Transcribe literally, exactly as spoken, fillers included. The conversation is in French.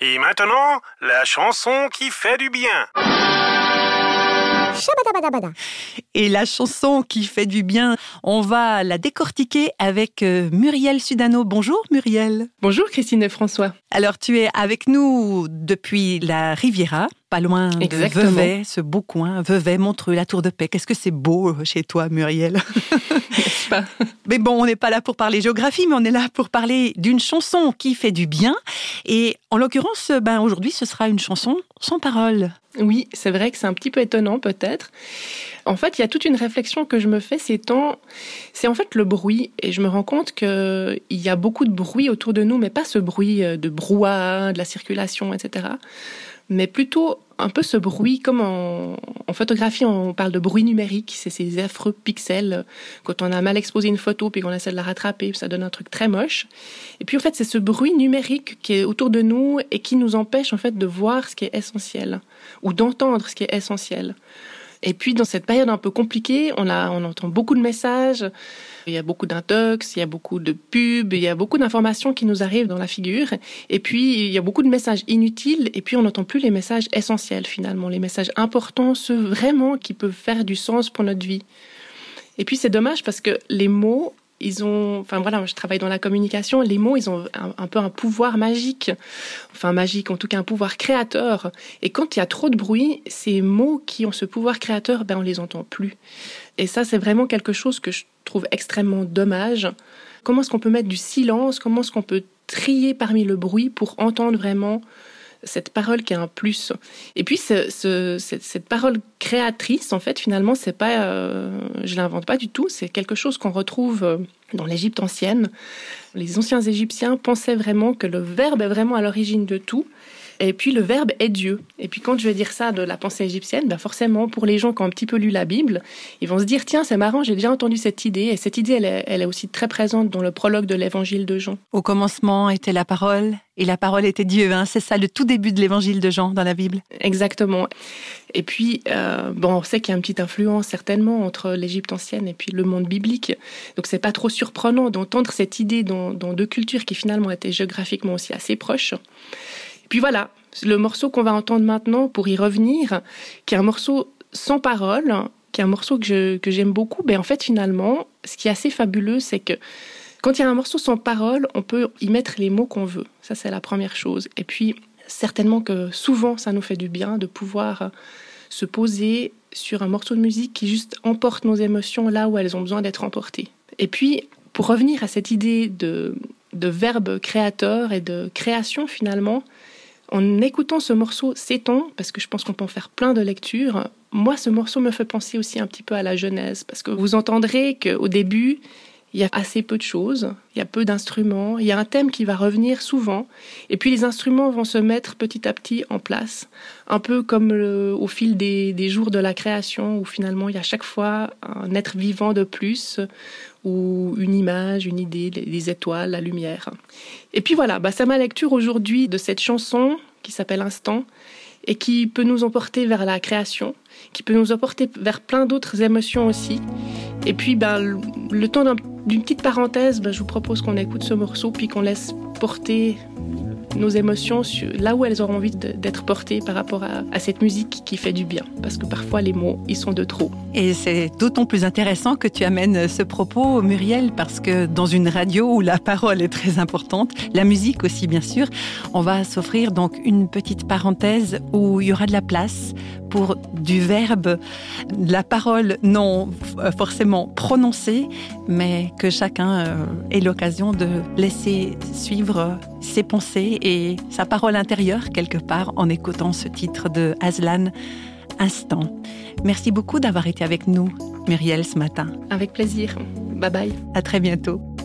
Et maintenant, la chanson qui fait du bien. Shabadabadabada. Et la chanson qui fait du bien, on va la décortiquer avec euh, Muriel Sudano. Bonjour Muriel. Bonjour Christine et François. Alors tu es avec nous depuis la Riviera, pas loin Exactement. de Vevey, ce beau coin, Vevey, Montreux, la Tour de Paix. Qu'est-ce que c'est beau chez toi Muriel. N'est-ce pas ? Mais bon, on n'est pas là pour parler géographie, mais on est là pour parler d'une chanson qui fait du bien. Et en l'occurrence, ben, aujourd'hui, ce sera une chanson sans paroles. Oui, c'est vrai que c'est un petit peu étonnant peut-être. En fait, il y a toute une réflexion que je me fais ces temps. C'est en fait le bruit. Et je me rends compte qu'il y a beaucoup de bruit autour de nous, mais pas ce bruit de brouhaha, de la circulation, et cetera. Mais plutôt un peu ce bruit, comme en, en photographie, on parle de bruit numérique. C'est ces affreux pixels. Quand on a mal exposé une photo, puis qu'on essaie de la rattraper, ça donne un truc très moche. Et puis en fait, c'est ce bruit numérique qui est autour de nous et qui nous empêche en fait de voir ce qui est essentiel ou d'entendre ce qui est essentiel. Et puis dans cette période un peu compliquée, on, a, on entend beaucoup de messages. Il y a beaucoup d'intox, il y a beaucoup de pubs, il y a beaucoup d'informations qui nous arrivent dans la figure. Et puis, il y a beaucoup de messages inutiles. Et puis, on n'entend plus les messages essentiels, finalement. Les messages importants, ceux vraiment qui peuvent faire du sens pour notre vie. Et puis, c'est dommage parce que les mots, ils ont... Enfin, voilà, je travaille dans la communication. Les mots, ils ont un, un peu un pouvoir magique. Enfin, magique, en tout cas, un pouvoir créateur. Et quand il y a trop de bruit, ces mots qui ont ce pouvoir créateur, ben, on les entend plus. Et ça, c'est vraiment quelque chose que je trouve extrêmement dommage. Comment est-ce qu'on peut mettre du silence? Comment est-ce qu'on peut trier parmi le bruit pour entendre vraiment cette parole qui a un plus? Et puis, ce, ce, cette, cette parole créatrice, en fait, finalement, c'est pas, euh, je l'invente pas du tout. C'est quelque chose qu'on retrouve dans l'Égypte ancienne. Les anciens Égyptiens pensaient vraiment que le verbe est vraiment à l'origine de tout. Et puis, le verbe est Dieu. Et puis, quand je vais dire ça de la pensée égyptienne, ben forcément, pour les gens qui ont un petit peu lu la Bible, ils vont se dire, tiens, c'est marrant, j'ai déjà entendu cette idée. Et cette idée, elle est, elle est aussi très présente dans le prologue de l'Évangile de Jean. Au commencement était la parole, et la parole était Dieu. Hein. C'est ça, le tout début de l'Évangile de Jean dans la Bible. Exactement. Et puis, euh, bon, on sait qu'il y a une petite influence, certainement, entre l'Égypte ancienne et puis le monde biblique. Donc, c'est pas trop surprenant d'entendre cette idée dans, dans deux cultures qui, finalement, étaient géographiquement aussi assez proches. Et puis voilà, le morceau qu'on va entendre maintenant, pour y revenir, qui est un morceau sans parole, qui est un morceau que, je, que j'aime beaucoup, ben en fait, finalement, ce qui est assez fabuleux, c'est que quand il y a un morceau sans parole, on peut y mettre les mots qu'on veut. Ça, c'est la première chose. Et puis, certainement que souvent, ça nous fait du bien de pouvoir se poser sur un morceau de musique qui juste emporte nos émotions là où elles ont besoin d'être emportées. Et puis, pour revenir à cette idée de, de verbe créateur et de création, finalement, en écoutant ce morceau, sait-on, parce que je pense qu'on peut en faire plein de lectures, moi, ce morceau me fait penser aussi un petit peu à la Genèse, parce que vous entendrez qu'au début, il y a assez peu de choses, il y a peu d'instruments, il y a un thème qui va revenir souvent, et puis les instruments vont se mettre petit à petit en place, un peu comme le, au fil des, des jours de la création, où finalement, il y a chaque fois un être vivant de plus, ou une image, une idée, les étoiles, la lumière. Et puis voilà, bah c'est ma lecture aujourd'hui de cette chanson qui s'appelle Instant et qui peut nous emporter vers la création, qui peut nous emporter vers plein d'autres émotions aussi. Et puis bah, le, le temps d'un, d'une petite parenthèse, bah, je vous propose qu'on écoute ce morceau puis qu'on laisse porter nos émotions sur, là où elles auront envie de, d'être portées par rapport à, à cette musique qui fait du bien. Parce que parfois, les mots, ils sont de trop. Et c'est d'autant plus intéressant que tu amènes ce propos, Muriel, parce que dans une radio où la parole est très importante, la musique aussi, bien sûr, on va s'offrir donc une petite parenthèse où il y aura de la place pour du verbe, la parole non forcément prononcée, mais que chacun ait l'occasion de laisser suivre ses pensées et sa parole intérieure quelque part en écoutant ce titre de Aslan, Instant. Merci beaucoup d'avoir été avec nous, Muriel, ce matin. Avec plaisir. Bye bye. À très bientôt.